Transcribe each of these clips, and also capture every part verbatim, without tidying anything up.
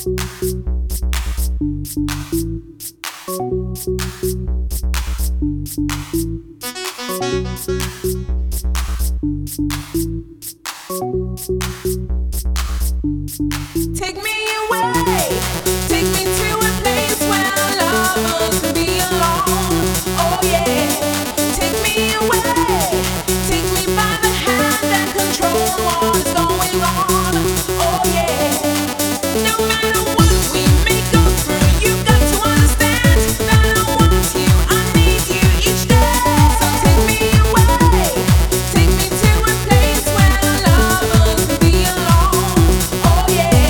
Take me away, take me to a place where lovers can be alone. Oh yeah, take me away, take me by the hand and control what's going on. Oh yeah, no matter what we may go through, you've got to understand that I want you, I need you each day. So take me away, take me to a place where lovers can be alone. Oh yeah.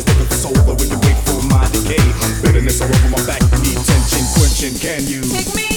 All over my back, need tension, quenching, can you Take me